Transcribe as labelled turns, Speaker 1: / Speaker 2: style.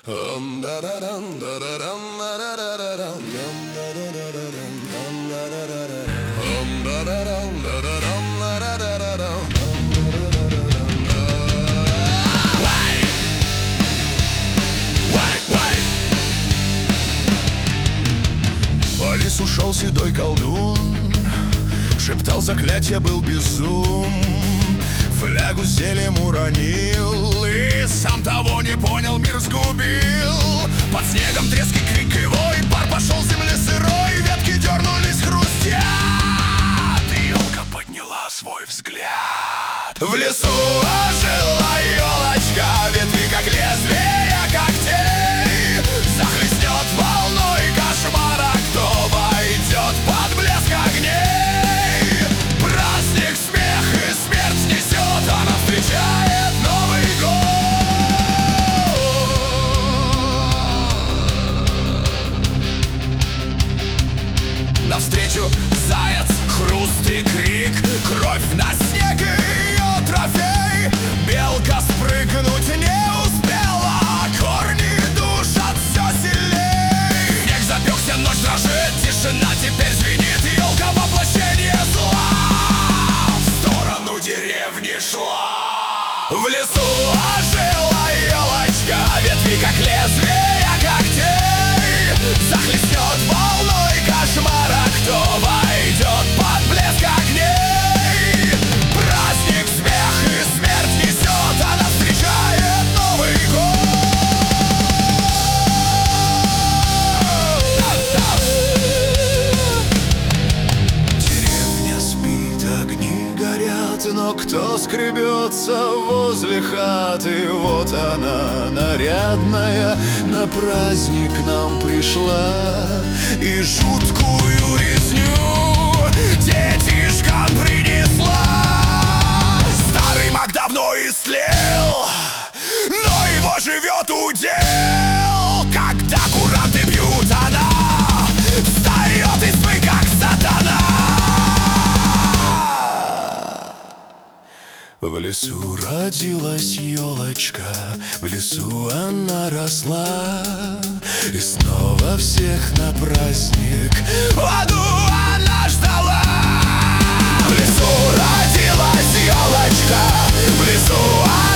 Speaker 1: По лесу шел седой колдун, шептал заклятие, был безум. Флягу с зельем уронил и, сам того не понял, мир сгубил. Под снегом треск и крик его, и пар пошел с земли сырой. Ветки дернулись, хрустят, и елка подняла свой взгляд. В лесу ожила елочка, ветви как лезвия когтей. Захлестнет волной кошмара, кто войдет под блеск огней. Праздник, смех и смерть несет, она встречает Новый год. Навстречу заяц, хруст и крик, кровь на снег и ее трофей. Белка спрыгнуть не успела, корни душат все сильней. Снег запекся, ночь дрожит, тишина теперь звенит. Елка воплощение зла в сторону деревни шла. В лесу ожила елочка, ветви как лезвия когтей. Захлестнет волной кошмара, кто войдет под блеск огней. Праздник, смех и смерть несет, она встречает Новый год. Деревня спит, огни горят, но кто скребется возле хаты? Вот она, нарядная, на праздник нам пришла и жуткую резню детишкам принесла. Старый маг давно истлел, но его живет удел. Когда куранты бьют, она встает из тьмы, как сатана. В лесу родилась елочка, в лесу она росла, и снова всех на праздник в аду она ждала. В лесу родилась елочка, в лесу она